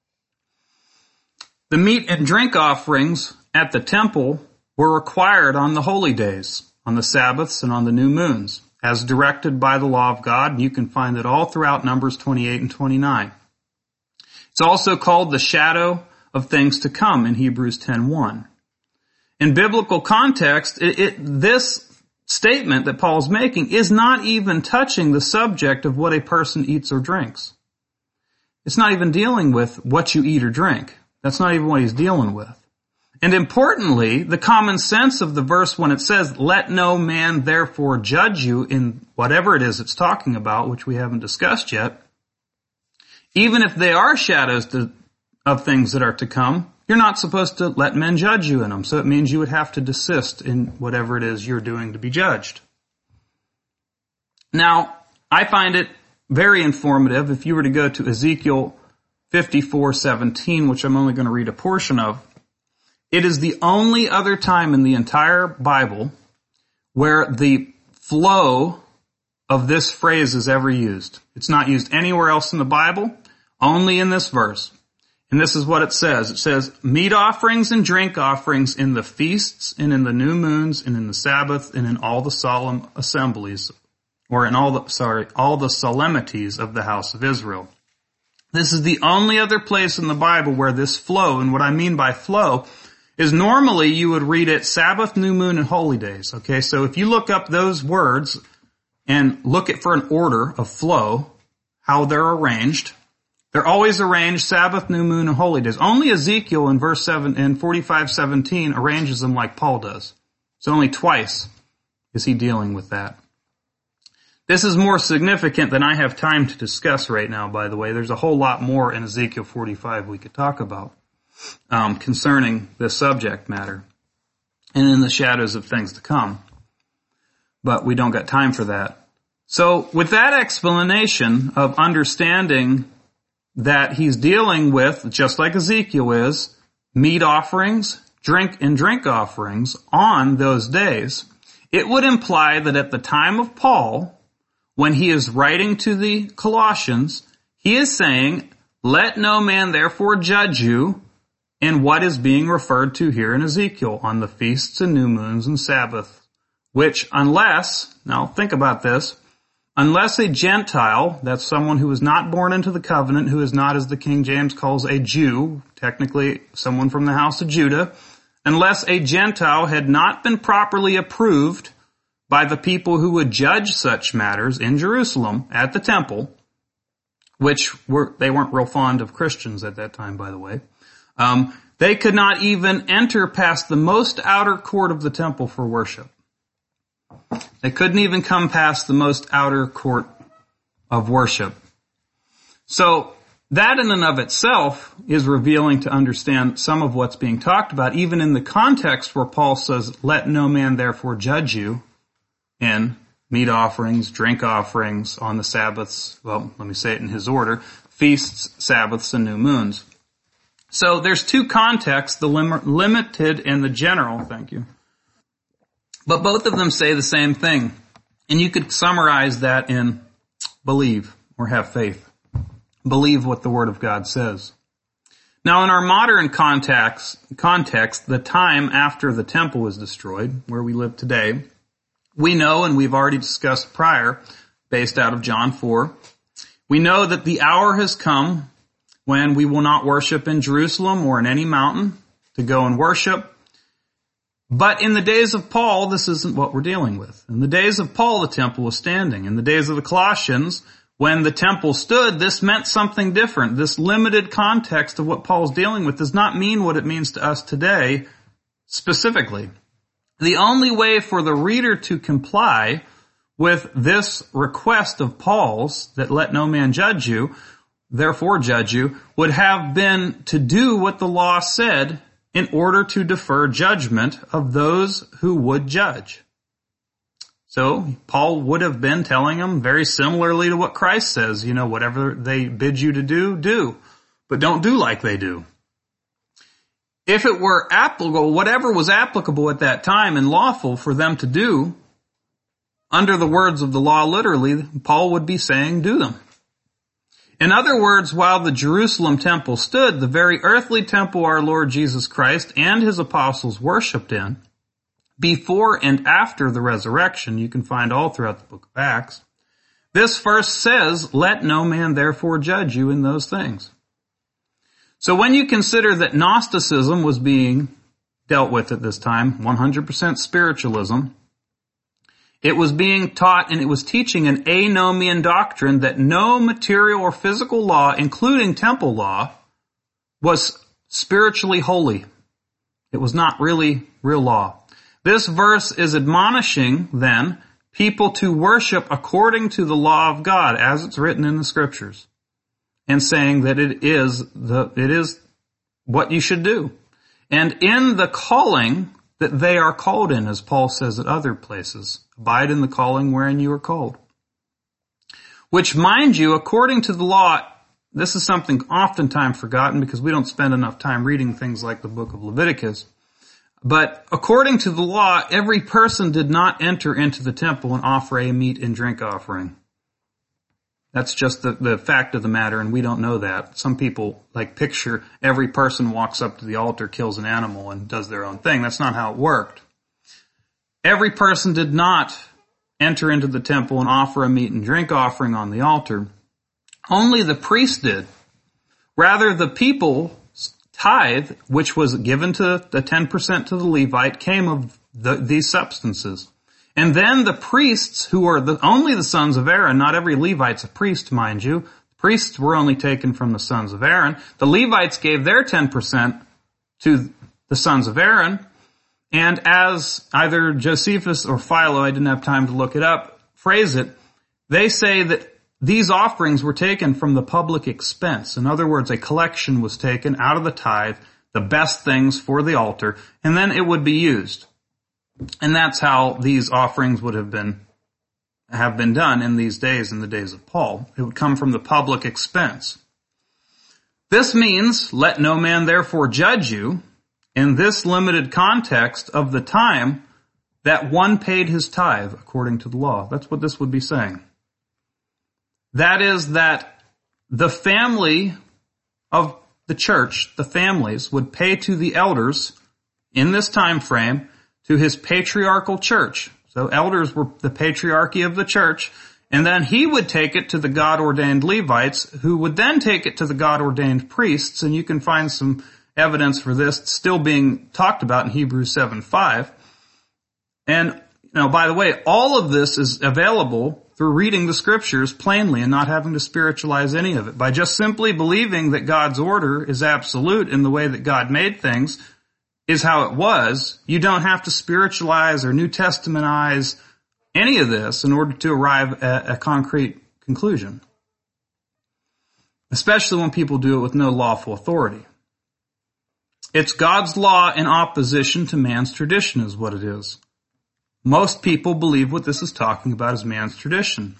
The meat and drink offerings at the temple were required on the holy days, on the Sabbaths and on the new moons, as directed by the law of God. You can find it all throughout Numbers twenty-eight and twenty-nine. It's also called the shadow of things to come in Hebrews ten one. In biblical context, it, it, this statement that Paul's making is not even touching the subject of what a person eats or drinks. It's not even dealing with what you eat or drink. That's not even what he's dealing with. And importantly, the common sense of the verse when it says, let no man therefore judge you in whatever it is it's talking about, which we haven't discussed yet, even if they are shadows to, of things that are to come, you're not supposed to let men judge you in them. So it means you would have to desist in whatever it is you're doing to be judged. Now, I find it very informative if you were to go to Ezekiel fifty-four seventeen, which I'm only going to read a portion of. It is the only other time in the entire Bible where the flow of this phrase is ever used. It's not used anywhere else in the Bible, only in this verse. And this is what it says. It says, meat offerings and drink offerings in the feasts and in the new moons and in the Sabbath and in all the solemn assemblies, or in all the, sorry, all the solemnities of the house of Israel. This is the only other place in the Bible where this flow, and what I mean by flow, is normally you would read it Sabbath, new moon, and holy days. Okay, so if you look up those words and look at for an order of flow, how they're arranged, they're always arranged Sabbath, new moon, and holy days. Only Ezekiel in verse seven, in forty-five seventeen arranges them like Paul does. So only twice is he dealing with that. This is more significant than I have time to discuss right now, by the way. There's a whole lot more in Ezekiel forty-five we could talk about um, concerning this subject matter and in the shadows of things to come. But we don't got time for that. So with that explanation of understanding that he's dealing with, just like Ezekiel is, meat offerings, drink and drink offerings on those days, it would imply that at the time of Paul, when he is writing to the Colossians, he is saying, let no man therefore judge you in what is being referred to here in Ezekiel on the feasts and new moons and Sabbath, which unless, now think about this, unless a Gentile, that's someone who is not born into the covenant, who is not, as the King James calls, a Jew, technically someone from the house of Judah, unless a Gentile had not been properly approved by the people who would judge such matters in Jerusalem at the temple, which were, they weren't real fond of Christians at that time, by the way, um, they could not even enter past the most outer court of the temple for worship. They couldn't even come past the most outer court of worship. So that in and of itself is revealing to understand some of what's being talked about, even in the context where Paul says, let no man therefore judge you in meat offerings, drink offerings on the Sabbaths, well, let me say it in his order, feasts, Sabbaths, and new moons. So there's two contexts, the lim- limited and the general, thank you. But both of them say the same thing. And you could summarize that in believe or have faith. Believe what the Word of God says. Now in our modern context, context, the time after the temple was destroyed, where we live today, we know, and we've already discussed prior, based out of John four, we know that the hour has come when we will not worship in Jerusalem or in any mountain to go and worship. But in the days of Paul, this isn't what we're dealing with. In the days of Paul, the temple was standing. In the days of the Colossians, when the temple stood, this meant something different. This limited context of what Paul's dealing with does not mean what it means to us today specifically. The only way for the reader to comply with this request of Paul's, that let no man judge you, therefore judge you, would have been to do what the law said in order to defer judgment of those who would judge. So Paul would have been telling them very similarly to what Christ says, you know, whatever they bid you to do, do, but don't do like they do. If it were applicable, whatever was applicable at that time and lawful for them to do, under the words of the law literally, Paul would be saying, do them. In other words, while the Jerusalem temple stood, the very earthly temple our Lord Jesus Christ and his apostles worshipped in, before and after the resurrection, you can find all throughout the book of Acts, this verse says, let no man therefore judge you in those things. So when you consider that Gnosticism was being dealt with at this time, one hundred percent spiritualism, it was being taught and it was teaching an anomian doctrine that no material or physical law, including temple law, was spiritually holy. It was not really real law. This verse is admonishing, then, people to worship according to the law of God, as it's written in the Scriptures, and saying that it is the it is what you should do. And in the calling that they are called in, as Paul says at other places, abide in the calling wherein you are called. Which, mind you, according to the law, this is something oftentimes forgotten because we don't spend enough time reading things like the book of Leviticus. But according to the law, every person did not enter into the temple and offer a meat and drink offering. That's just the, the fact of the matter, and we don't know that. Some people, like, picture every person walks up to the altar, kills an animal, and does their own thing. That's not how it worked. Every person did not enter into the temple and offer a meat and drink offering on the altar. Only the priest did. Rather, the people's tithe, which was given to the ten percent to the Levite, came of the, these substances. And then the priests, who are the, only the sons of Aaron, not every Levite's a priest, mind you. Priests were only taken from the sons of Aaron. The Levites gave their ten percent to the sons of Aaron. And as either Josephus or Philo, I didn't have time to look it up, phrase it, they say that these offerings were taken from the public expense. In other words, a collection was taken out of the tithe, the best things for the altar, and then it would be used. And that's how these offerings would have been have been done in these days, in the days of Paul. It would come from the public expense. This means, let no man therefore judge you in this limited context of the time that one paid his tithe according to the law. That's what this would be saying. That is that the family of the church, the families, would pay to the elders in this time frame to his patriarchal church. So elders were the patriarchy of the church, and then he would take it to the God-ordained Levites, who would then take it to the God-ordained priests, and you can find some evidence for this still being talked about in Hebrews seven five. And, you know, by the way, all of this is available through reading the scriptures plainly and not having to spiritualize any of it. By just simply believing that God's order is absolute in the way that God made things, is how it was, you don't have to spiritualize or New Testamentize any of this in order to arrive at a concrete conclusion. Especially when people do it with no lawful authority. It's God's law in opposition to man's tradition is what it is. Most people believe what this is talking about is man's tradition.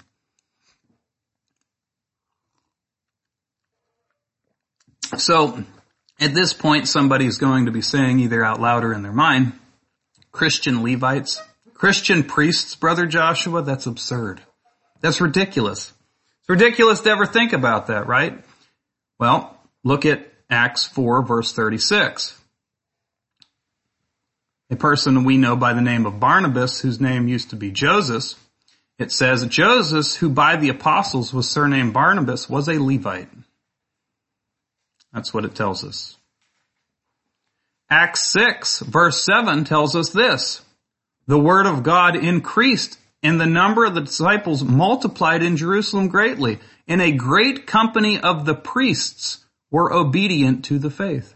So, at this point, somebody's going to be saying either out loud or in their mind, Christian Levites, Christian priests, Brother Joshua, that's absurd. That's ridiculous. It's ridiculous to ever think about that, right? Well, look at Acts four, verse thirty-six. A person we know by the name of Barnabas, whose name used to be Joseph, it says, Joseph, who by the apostles was surnamed Barnabas, was a Levite. That's what it tells us. Acts six, verse seven tells us this. The word of God increased, and the number of the disciples multiplied in Jerusalem greatly, and a great company of the priests were obedient to the faith.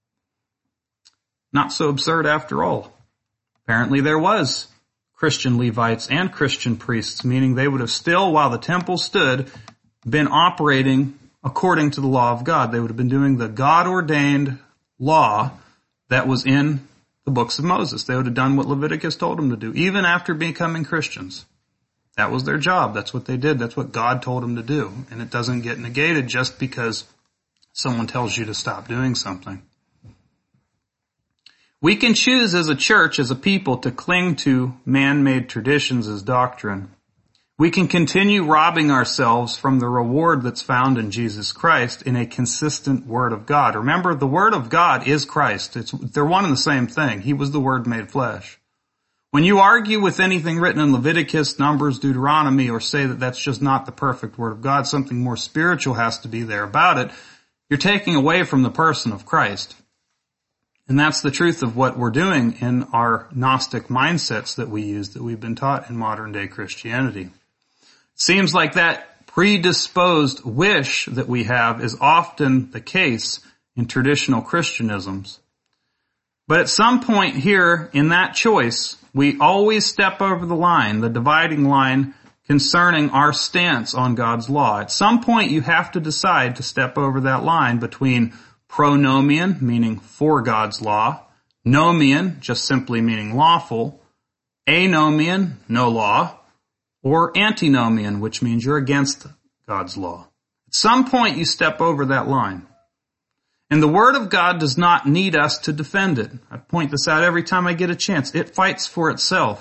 Not so absurd after all. Apparently there was Christian Levites and Christian priests, meaning they would have still, while the temple stood, been operating according to the law of God. They would have been doing the God-ordained law that was in the books of Moses. They would have done what Leviticus told them to do, even after becoming Christians. That was their job. That's what they did. That's what God told them to do. And it doesn't get negated just because someone tells you to stop doing something. We can choose as a church, as a people, to cling to man-made traditions as doctrine. We can continue robbing ourselves from the reward that's found in Jesus Christ in a consistent Word of God. Remember, the Word of God is Christ. It's, they're one and the same thing. He was the Word made flesh. When you argue with anything written in Leviticus, Numbers, Deuteronomy, or say that that's just not the perfect Word of God, something more spiritual has to be there about it, you're taking away from the person of Christ. And that's the truth of what we're doing in our Gnostic mindsets that we use, that we've been taught in modern day Christianity. Seems like that predisposed wish that we have is often the case in traditional Christianisms. But at some point here in that choice, we always step over the line, the dividing line concerning our stance on God's law. At some point you have to decide to step over that line between pronomian, meaning for God's law, nomian, just simply meaning lawful, anomian, no law, or antinomian, which means you're against God's law. At some point you step over that line. And the Word of God does not need us to defend it. I point this out every time I get a chance. It fights for itself.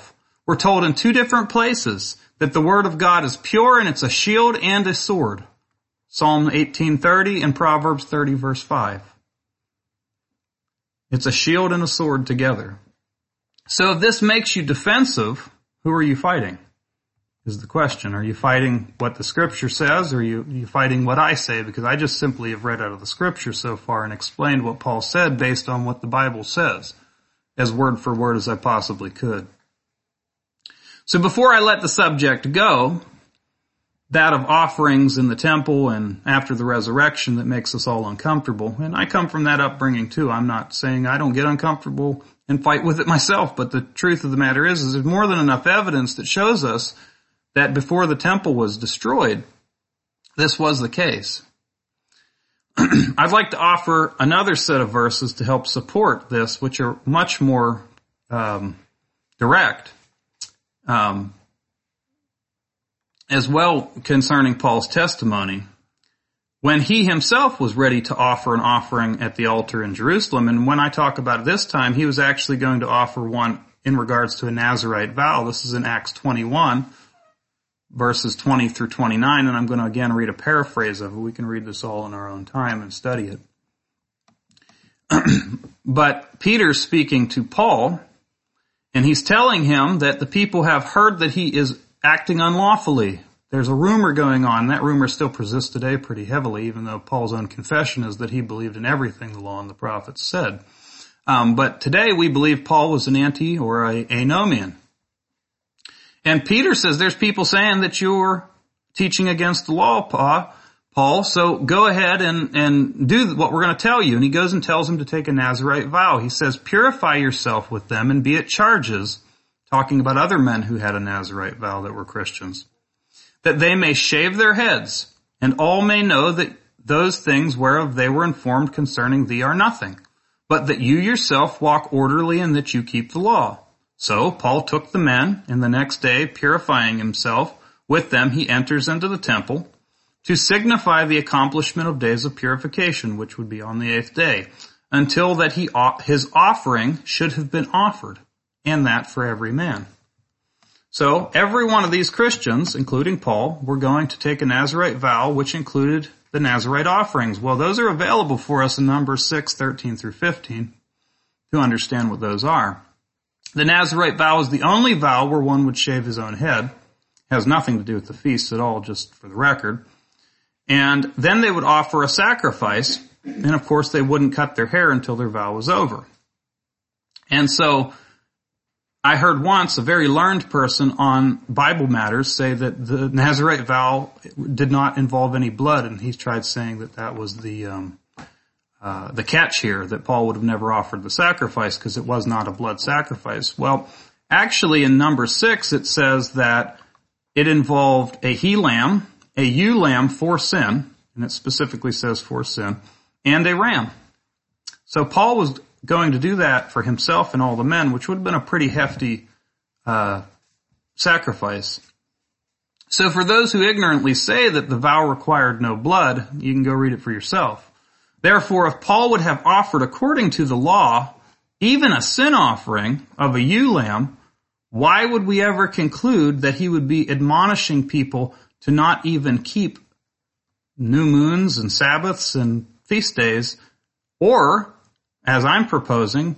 We're told in two different places that the word of God is pure and it's a shield and a sword. Psalm eighteen thirty and Proverbs thirty verse five. It's a shield and a sword together. So if this makes you defensive, who are you fighting? Is the question. Are you fighting what the Scripture says, or are you, are you fighting what I say? Because I just simply have read out of the Scripture so far and explained what Paul said based on what the Bible says, as word for word as I possibly could. So before I let the subject go, that of offerings in the temple and after the resurrection that makes us all uncomfortable, and I come from that upbringing too. I'm not saying I don't get uncomfortable and fight with it myself, but the truth of the matter is, is there's more than enough evidence that shows us that before the temple was destroyed, this was the case. I'd like to offer another set of verses to help support this, which are much more um, direct, um, as well concerning Paul's testimony, when he himself was ready to offer an offering at the altar in Jerusalem. And when I talk about it this time, he was actually going to offer one in regards to a Nazirite vow. This is in Acts twenty-one. Verses twenty through twenty-nine, and I'm going to again read a paraphrase of it. We can read this all in our own time and study it. But Peter's speaking to Paul, and he's telling him that the people have heard that he is acting unlawfully. There's a rumor going on. That rumor still persists today pretty heavily, even though Paul's own confession is that he believed in everything the law and the prophets said. Um, but today we believe Paul was an anti or a anomian. And Peter says there's people saying that you're teaching against the law, Paul, so go ahead and, and do what we're going to tell you. And he goes and tells him to take a Nazirite vow. He says, purify yourself with them and be at charges, talking about other men who had a Nazirite vow that were Christians, that they may shave their heads, and all may know that those things whereof they were informed concerning thee are nothing, but that you yourself walk orderly and that you keep the law. So Paul took the men, and the next day, purifying himself with them, he enters into the temple to signify the accomplishment of days of purification, which would be on the eighth day, until that he his offering should have been offered, and that for every man. So every one of these Christians, including Paul, were going to take a Nazirite vow, which included the Nazirite offerings. Well, those are available for us in Numbers six, thirteen through fifteen, to understand what those are. The Nazirite vow is the only vow where one would shave his own head. It has nothing to do with the feast at all, just for the record. And then they would offer a sacrifice, and of course they wouldn't cut their hair until their vow was over. And so I heard once a very learned person on Bible matters say that the Nazirite vow did not involve any blood, and he tried saying that that was the um Uh, the catch here, that Paul would have never offered the sacrifice because it was not a blood sacrifice. Well, actually in number six it says that it involved a he lamb, a ewe lamb for sin, and it specifically says for sin, and a ram. So Paul was going to do that for himself and all the men, which would have been a pretty hefty uh sacrifice. So for those who ignorantly say that the vow required no blood, you can go read it for yourself. Therefore, if Paul would have offered according to the law, even a sin offering of a ewe lamb, why would we ever conclude that he would be admonishing people to not even keep new moons and Sabbaths and feast days, or, as I'm proposing,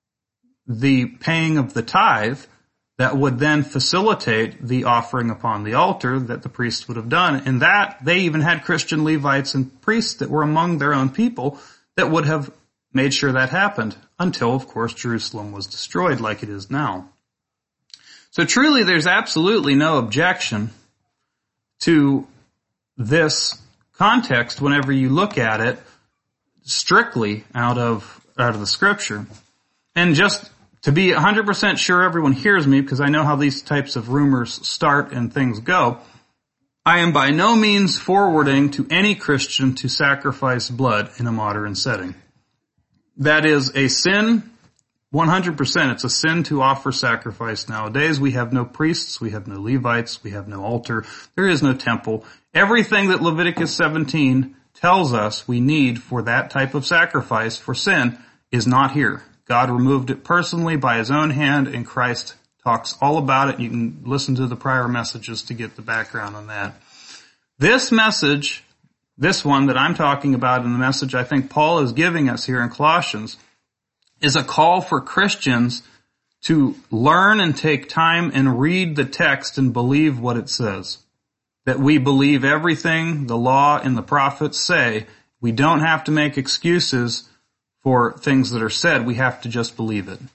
the paying of the tithe that would then facilitate the offering upon the altar that the priests would have done. And that, they even had Christian Levites and priests that were among their own people that would have made sure that happened, until, of course, Jerusalem was destroyed like it is now. So truly, there's absolutely no objection to this context whenever you look at it strictly out of, out of the Scripture. And just to be one hundred percent sure everyone hears me, because I know how these types of rumors start and things go, I am by no means forwarding to any Christian to sacrifice blood in a modern setting. That is a sin, one hundred percent. It's a sin to offer sacrifice nowadays. We have no priests, we have no Levites, we have no altar, there is no temple. Everything that Leviticus seventeen tells us we need for that type of sacrifice for sin is not here. God removed it personally by his own hand, and Christ talks all about it. You can listen to the prior messages to get the background on that. This message, this one that I'm talking about in the message I think Paul is giving us here in Colossians, is a call for Christians to learn and take time and read the text and believe what it says. That we believe everything the law and the prophets say. We don't have to make excuses for things that are said. We have to just believe it.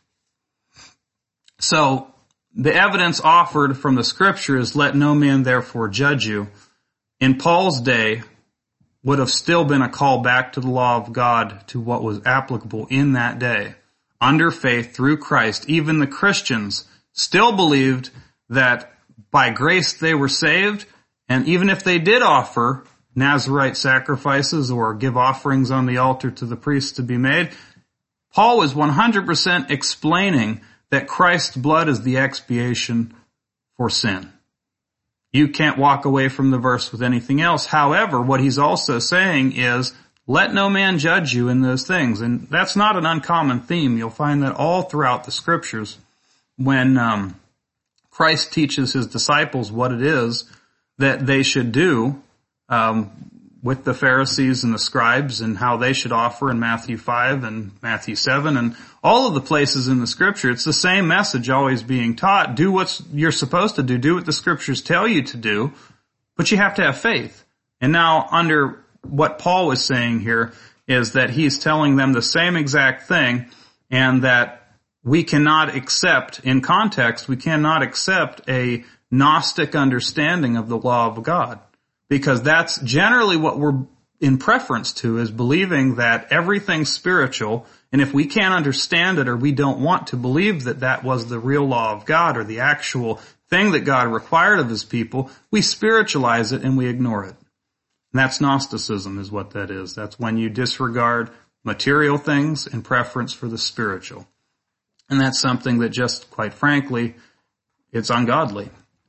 So, the evidence offered from the scripture is, let no man therefore judge you. In Paul's day, would have still been a call back to the law of God, to what was applicable in that day. Under faith through Christ, even the Christians still believed that by grace they were saved, and even if they did offer Nazirite sacrifices or give offerings on the altar to the priests to be made, Paul was one hundred percent explaining that Christ's blood is the expiation for sin. You can't walk away from the verse with anything else. However, what he's also saying is, let no man judge you in those things. And that's not an uncommon theme. You'll find that all throughout the scriptures, when um, Christ teaches his disciples what it is that they should do um, with the Pharisees and the scribes, and how they should offer in Matthew five and Matthew seven and all of the places in the scripture. It's the same message always being taught. Do what you're supposed to do. Do what the scriptures tell you to do, but you have to have faith. And now under what Paul was saying here is that he's telling them the same exact thing, and that we cannot accept, in context, we cannot accept a Gnostic understanding of the law of God. Because that's generally what we're in preference to, is believing that everything's spiritual, and if we can't understand it or we don't want to believe that that was the real law of God or the actual thing that God required of his people, we spiritualize it and we ignore it. And that's Gnosticism, is what that is. That's when you disregard material things in preference for the spiritual. And that's something that just, quite frankly, it's ungodly.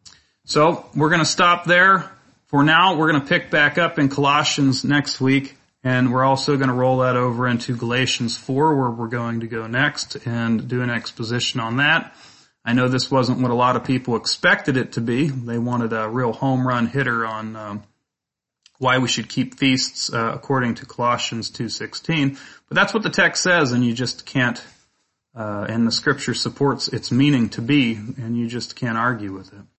So we're going to stop there. For now, we're going to pick back up in Colossians next week, and we're also going to roll that over into Galatians four, where we're going to go next and do an exposition on that. I know this wasn't what a lot of people expected it to be. They wanted a real home run hitter on um, why we should keep feasts uh, according to Colossians two sixteen. But that's what the text says, and you just can't, uh, and the scripture supports its meaning to be, and you just can't argue with it.